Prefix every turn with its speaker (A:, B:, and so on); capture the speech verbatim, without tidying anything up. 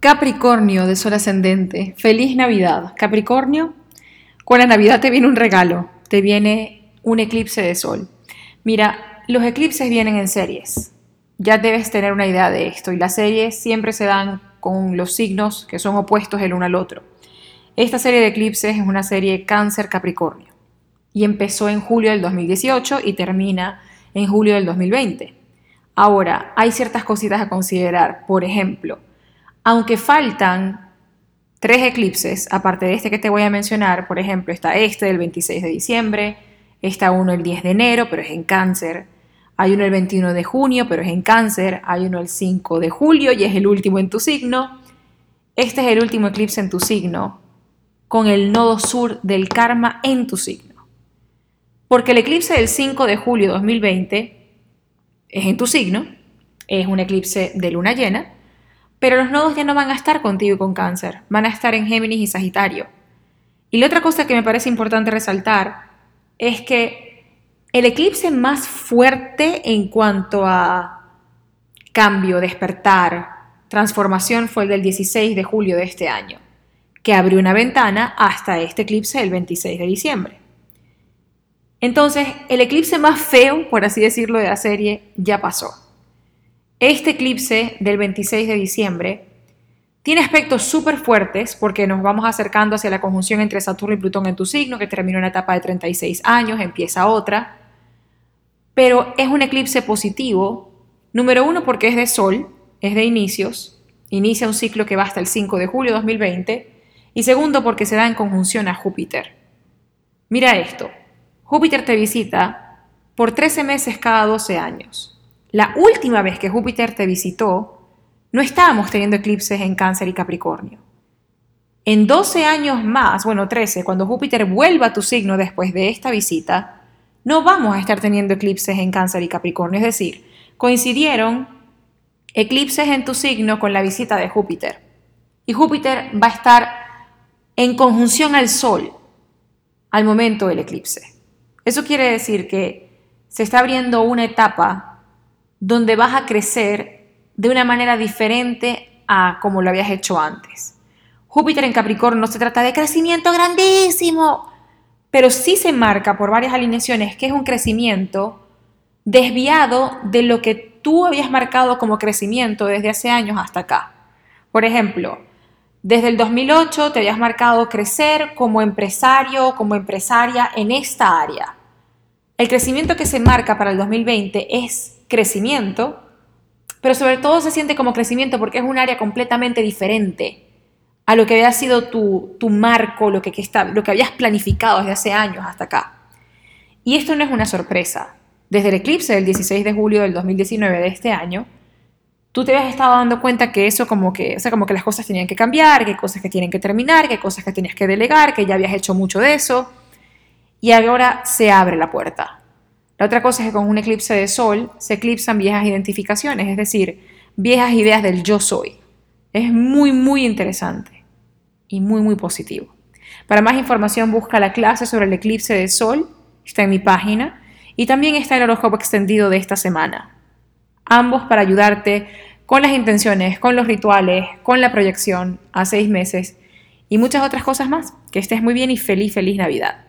A: Capricornio de Sol ascendente, feliz Navidad. Capricornio, con la Navidad te viene un regalo, te viene un eclipse de Sol. Mira, los eclipses vienen en series, ya debes tener una idea de esto, y las series siempre se dan con los signos que son opuestos el uno al otro. Esta serie de eclipses es una serie Cáncer-Capricornio y empezó en julio del dos mil dieciocho y termina en julio del dos mil veinte. Ahora, hay ciertas cositas a considerar, por ejemplo, aunque faltan tres eclipses, aparte de este que te voy a mencionar, por ejemplo, está este del veintiséis de diciembre, está uno el diez de enero, pero es en Cáncer, hay uno el veintiuno de junio, pero es en Cáncer, hay uno el cinco de julio y es el último en tu signo. Este es el último eclipse en tu signo, con el nodo sur del karma en tu signo. Porque el eclipse del cinco de julio de dos mil veinte es en tu signo, es un eclipse de luna llena, pero los nodos ya no van a estar contigo y con Cáncer, van a estar en Géminis y Sagitario. Y la otra cosa que me parece importante resaltar es que el eclipse más fuerte en cuanto a cambio, despertar, transformación fue el del dieciséis de julio de este año, que abrió una ventana hasta este eclipse del veintiséis de diciembre. Entonces, el eclipse más feo, por así decirlo, de la serie ya pasó. Este eclipse del veintiséis de diciembre tiene aspectos súper fuertes porque nos vamos acercando hacia la conjunción entre Saturno y Plutón en tu signo, que termina una etapa de treinta y seis años, empieza otra. Pero es un eclipse positivo, número uno porque es de Sol, es de inicios, inicia un ciclo que va hasta el cinco de julio de dos mil veinte, y segundo porque se da en conjunción a Júpiter. Mira esto, Júpiter te visita por trece meses cada doce años. La última vez que Júpiter te visitó, no estábamos teniendo eclipses en Cáncer y Capricornio. En doce años más, bueno, trece, cuando Júpiter vuelva a tu signo después de esta visita, no vamos a estar teniendo eclipses en Cáncer y Capricornio. Es decir, coincidieron eclipses en tu signo con la visita de Júpiter. Y Júpiter va a estar en conjunción al Sol al momento del eclipse. Eso quiere decir que se está abriendo una etapa donde vas a crecer de una manera diferente a como lo habías hecho antes. Júpiter en Capricornio no se trata de crecimiento grandísimo, pero sí se marca por varias alineaciones que es un crecimiento desviado de lo que tú habías marcado como crecimiento desde hace años hasta acá. Por ejemplo, desde el dos mil ocho te habías marcado crecer como empresario, como empresaria en esta área. El crecimiento que se marca para el dos mil veinte es crecimiento, pero sobre todo se siente como crecimiento porque es un área completamente diferente a lo que había sido tu, tu marco, lo que, que está, lo que habías planificado desde hace años hasta acá. Y esto no es una sorpresa. Desde el eclipse del dieciséis de julio del dos mil diecinueve de este año, tú te habías estado dando cuenta que eso como que, o sea, como que las cosas tenían que cambiar, que hay cosas que tienen que terminar, que hay cosas que tenías que delegar, que ya habías hecho mucho de eso, y ahora se abre la puerta. La otra cosa es que con un eclipse de Sol se eclipsan viejas identificaciones, es decir, viejas ideas del yo soy. Es muy, muy interesante y muy, muy positivo. Para más información busca la clase sobre el eclipse de Sol, está en mi página, y también está el horóscopo extendido de esta semana. Ambos para ayudarte con las intenciones, con los rituales, con la proyección a seis meses y muchas otras cosas más. Que estés muy bien y feliz, feliz Navidad.